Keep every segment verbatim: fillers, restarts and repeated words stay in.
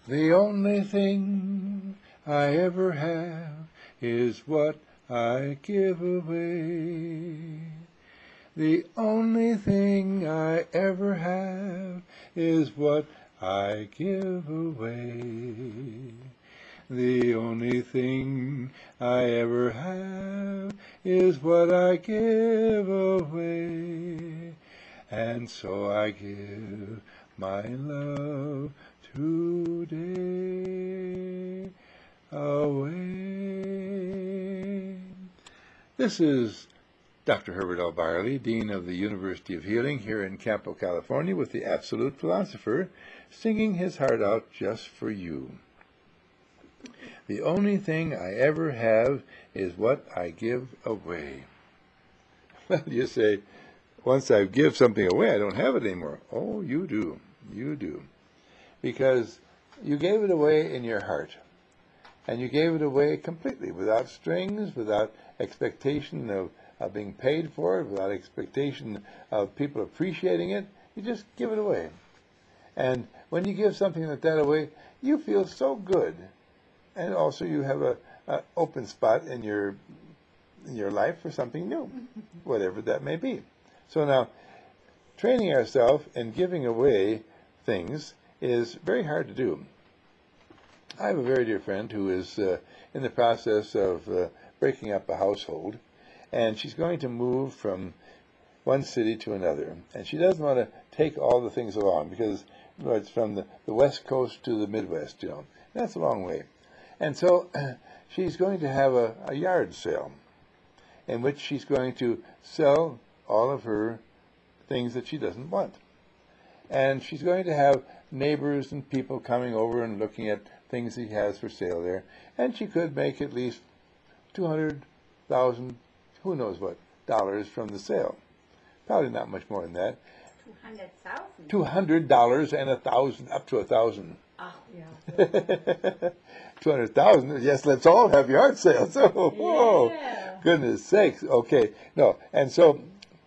The only thing I ever have is what I give away. The only thing I ever have is what I give away. The only thing I ever have is what I give away. And so I give my love today away. This is Doctor Herbert L. Byerly, Dean of the University of Healing here in Campo, California, with the Absolute Philosopher, singing his heart out just for you. The only thing I ever have is what I give away. Well, you say, once I give something away, I don't have it anymore. Oh, you do. You do. Because you gave it away in your heart. And you gave it away completely, without strings, without expectation of, of being paid for it, without expectation of people appreciating it. You just give it away. And when you give something like that away, you feel so good. And also you have a, a open spot in your in your life for something new, whatever that may be. So now, training ourselves in giving away things is very hard to do. I have a very dear friend who is uh, in the process of uh, breaking up a household, and she's going to move from one city to another. And she doesn't want to take all the things along because you know, it's from the, the West Coast to the Midwest, you know. That's a long way. And so she's going to have a, a yard sale in which she's going to sell all of her things that she doesn't want. And she's going to have neighbors and people coming over and looking at things he has for sale there. And she could make at least two hundred thousand, who knows what, dollars from the sale. Probably not much more than that. two hundred thousand? two hundred dollars and a thousand, up to a thousand. Oh, yeah. two hundred thousand, yes, let's all have yard sales. Oh, whoa, Yeah. goodness sakes. Okay, no, and so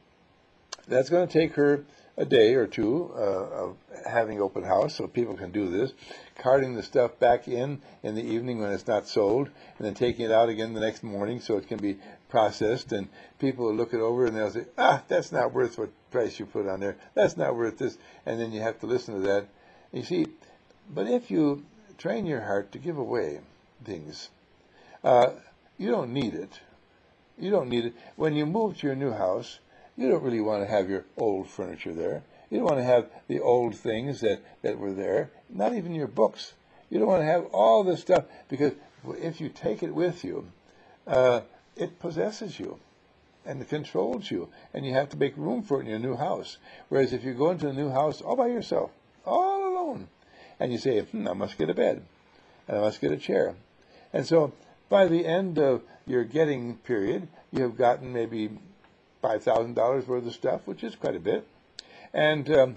that's going to take her a day or two uh, of having open house so people can do this, carting the stuff back in in the evening when it's not sold, and then taking it out again the next morning so it can be processed, and people will look it over and they'll say, ah, that's not worth what price you put on there. That's not worth this. And then you have to listen to that. You see, but if you train your heart to give away things, uh, you don't need it. You don't need it. When you move to your new house, you don't really want to have your old furniture there. You don't want to have the old things that, that were there, not even your books. You don't want to have all this stuff, because if you take it with you, uh, it possesses you and it controls you, and you have to make room for it in your new house. Whereas if you go into a new house all by yourself, all alone, and you say, hmm, I must get a bed, and I must get a chair. And so by the end of your getting period, you have gotten maybe five thousand dollars worth of stuff, which is quite a bit. And um,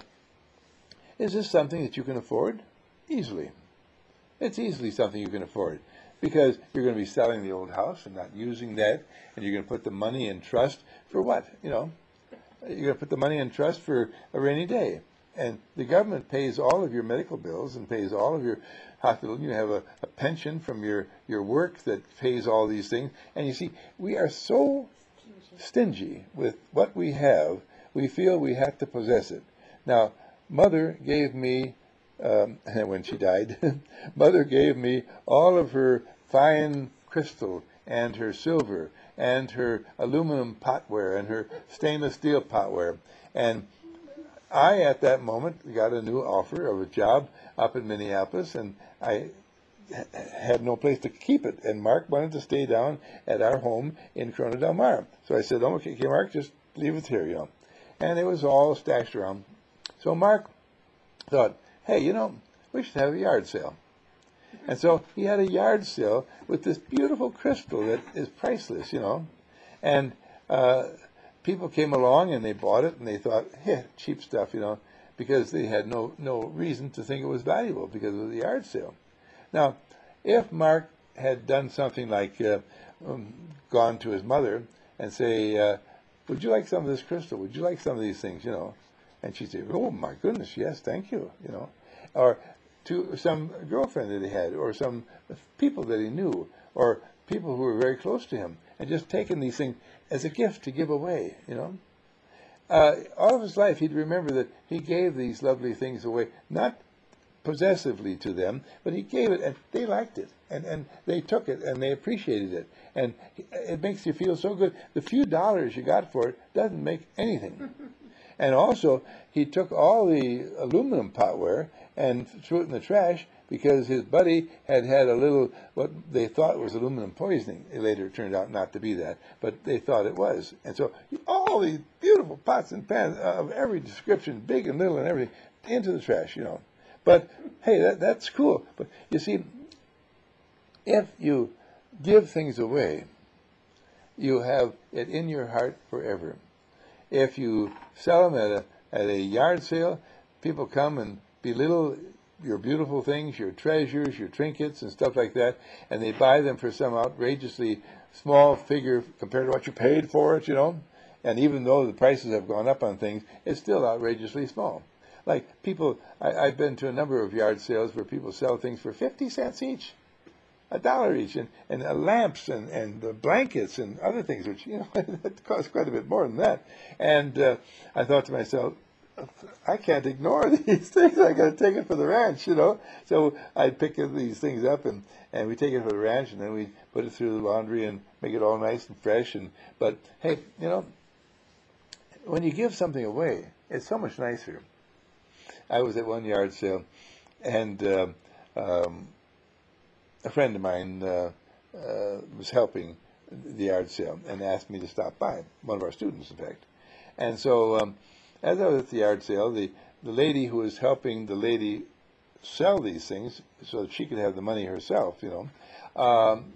is this something that you can afford? Easily. It's easily something you can afford, because you're going to be selling the old house and not using that, and you're going to put the money in trust for what? You know, you're going to put the money in trust for a rainy day. And the government pays all of your medical bills and pays all of your hospital. You have a, a pension from your, your work that pays all these things. And you see, we are so stingy with what we have, we feel we have to possess it. Now, Mother gave me, um, when she died, Mother gave me all of her fine crystal and her silver and her aluminum potware and her stainless steel potware. And I, at that moment, got a new offer of a job up in Minneapolis, and I had no place to keep it. And Mark wanted to stay down at our home in Corona del Mar. So I said, oh, okay, okay, Mark, just leave it here, you know. And it was all stashed around. So Mark thought, hey, you know, we should have a yard sale. And so he had a yard sale with this beautiful crystal that is priceless, you know. And uh, people came along and they bought it and they thought, hey, cheap stuff, you know, because they had no, no reason to think it was valuable because of the yard sale. Now, if Mark had done something like uh, um, gone to his mother and say, uh, would you like some of this crystal? Would you like some of these things, you know? And she'd say, oh, my goodness, yes, thank you, you know. Or to some girlfriend that he had, or some people that he knew, or people who were very close to him, and just taken these things as a gift to give away, you know. Uh, all of his life, he'd remember that he gave these lovely things away, not possessively to them, but he gave it, and they liked it, and, and they took it, and they appreciated it, and it makes you feel so good. The few dollars you got for it doesn't make anything. And also, he took all the aluminum potware and threw it in the trash because his buddy had had a little, what they thought was aluminum poisoning. It later turned out not to be that, but they thought it was. And so all these beautiful pots and pans of every description, big and little and everything, into the trash, you know. But, hey, that, that's cool. But, you see, if you give things away, you have it in your heart forever. If you sell them at a, at a yard sale, people come and belittle your beautiful things, your treasures, your trinkets and stuff like that, and they buy them for some outrageously small figure compared to what you paid for it, you know. And even though the prices have gone up on things, it's still outrageously small. Like people, I, I've been to a number of yard sales where people sell things for fifty cents each, a dollar each, and, and uh, lamps and, and uh, blankets and other things, which, you know, that cost quite a bit more than that. And uh, I thought to myself, I can't ignore these things. I got to take it for the ranch, you know. So I pick these things up, and, and we take it for the ranch, and then we put it through the laundry and make it all nice and fresh. And but hey, you know, when you give something away, it's so much nicer. I was at one yard sale, and uh, um, a friend of mine uh, uh, was helping the yard sale and asked me to stop by, one of our students, in fact. And so um, as I was at the yard sale, the, the lady who was helping the lady sell these things so that she could have the money herself, you know, um,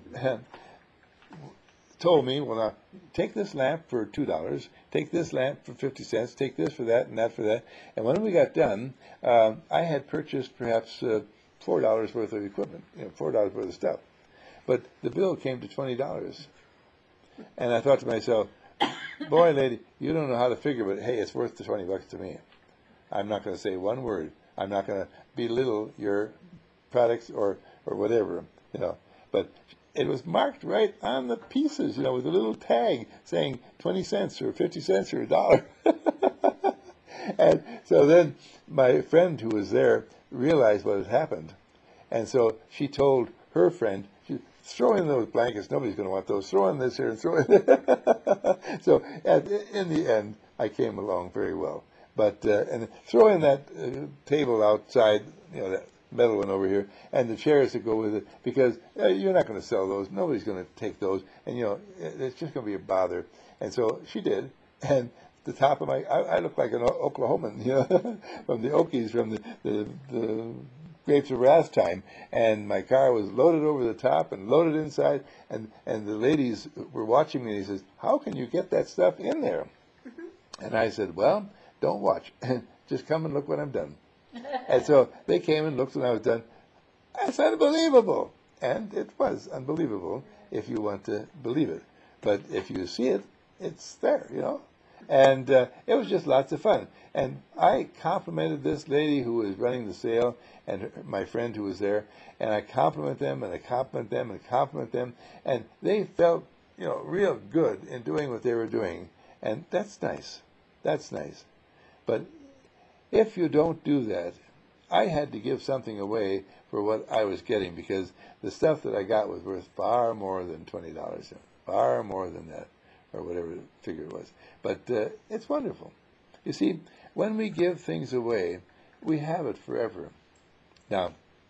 told me, well, now, take this lamp for two dollars, take this lamp for fifty cents, take this for that and that for that. And when we got done, uh, I had purchased perhaps uh, four dollars worth of equipment, you know, four dollars worth of stuff. But the bill came to twenty dollars. And I thought to myself, boy, lady, you don't know how to figure, but hey, it's worth the twenty bucks to me. I'm not going to say one word. I'm not going to belittle your products or, or whatever, you know. But it was marked right on the pieces, you know, with a little tag saying twenty cents or fifty cents or a dollar. And so then my friend who was there realized what had happened. And so she told her friend, throw in those blankets, nobody's going to want those. Throw in this here and throw in there. So at, in the end, I came along very well. But, uh, and throw in that uh, table outside, you know, that metal one over here, and the chairs that go with it, because uh, you're not going to sell those. Nobody's going to take those. And, you know, it's just going to be a bother. And so she did. And the top of my, I, I look like an Oklahoman, you know, from the Okies, from the, the, the Grapes of Wrath time. And my car was loaded over the top and loaded inside. And, and the ladies were watching me, and he says, how can you get that stuff in there? Mm-hmm. And I said, well, don't watch. Just come and look when I'm done. And so they came and looked when I was done. That's unbelievable. And it was unbelievable if you want to believe it. But if you see it, it's there, you know. And uh, it was just lots of fun. And I complimented this lady who was running the sale and her, my friend who was there. And I compliment them and I compliment them and compliment them. And they felt, you know, real good in doing what they were doing. And that's nice. That's nice. But if you don't do that, I had to give something away for what I was getting, because the stuff that I got was worth far more than twenty dollars, far more than that, or whatever the figure was. But uh, it's wonderful. You see, when we give things away, we have it forever. Now,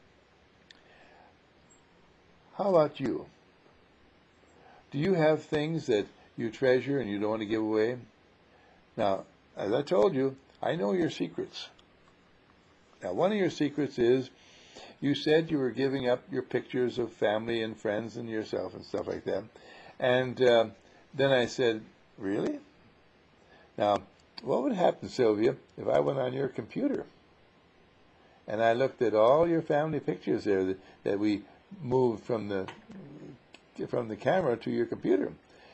how about you? Do you have things that you treasure and you don't want to give away? Now, as I told you, I know your secrets. Now, one of your secrets is you said you were giving up your pictures of family and friends and yourself and stuff like that. And uh, then I said, really? Now, what would happen, Sylvia, if I went on your computer and I looked at all your family pictures there that, that we moved from the from the camera to your computer?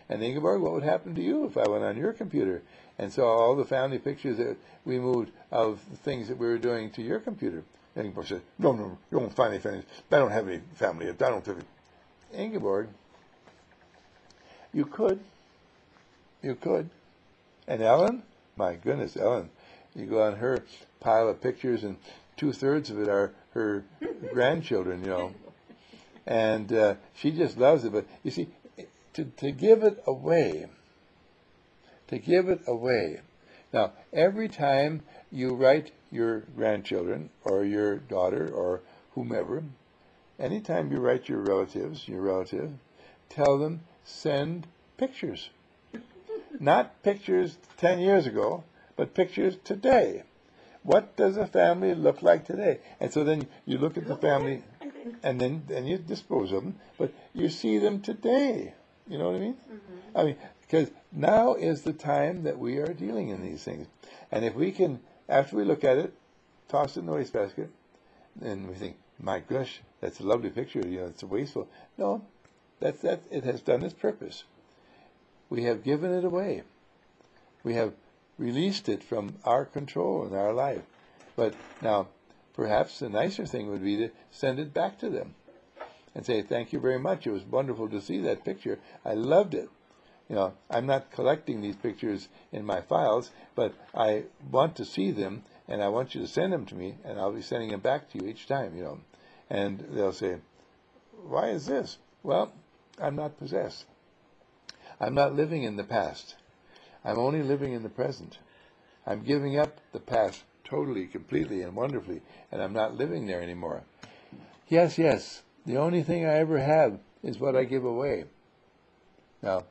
And Ingeborg, what would happen to you if I went on your computer and saw all the family pictures that we moved of the things that we were doing to your computer? And Ingeborg said, no, no, you won't find any family. I don't have any family. I don't have any. Ingeborg, you could. You could. And Ellen, my goodness, Ellen, you go on her pile of pictures and two-thirds of it are her grandchildren, you know. And uh, she just loves it. But you see, to, to give it away, to give it away. Now, every time you write your grandchildren or your daughter or whomever, anytime you write your relatives, your relative, tell them, send pictures. Not pictures ten years ago, but pictures today. What does a family look like today? And so then you look at the family, and then and you dispose of them, but you see them today. You know what I mean? Mm-hmm. I mean, because now is the time that we are dealing in these things. And if we can, after we look at it, toss it in the wastebasket, and we think, my gosh, that's a lovely picture, you know, it's wasteful. No, that's that. It has done its purpose. We have given it away. We have released it from our control in our life. But now, perhaps the nicer thing would be to send it back to them and say, thank you very much. It was wonderful to see that picture. I loved it. You know, I'm not collecting these pictures in my files, but I want to see them, and I want you to send them to me, and I'll be sending them back to you each time, you know. And they'll say, why is this? Well, I'm not possessed. I'm not living in the past. I'm only living in the present. I'm giving up the past totally, completely, and wonderfully, and I'm not living there anymore. Yes, yes, the only thing I ever have is what I give away. Now,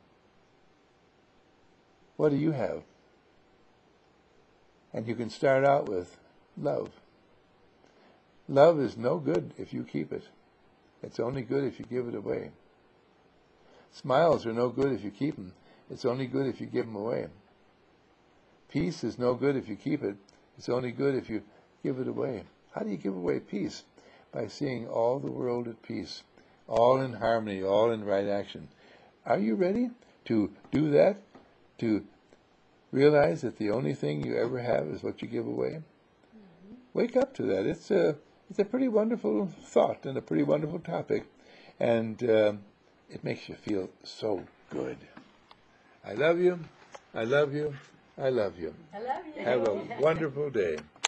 what do you have? And you can start out with love. Love is no good if you keep it. It's only good if you give it away. Smiles are no good if you keep them. It's only good if you give them away. Peace is no good if you keep it. It's only good if you give it away. How do you give away peace? By seeing all the world at peace, all in harmony, all in right action. Are you ready to do that? To realize that the only thing you ever have is what you give away? Mm-hmm. Wake up to that. It's a, it's a pretty wonderful thought and a pretty wonderful topic. And uh, it makes you feel so good. I love you. I love you. I love you. I love you. Have a wonderful day.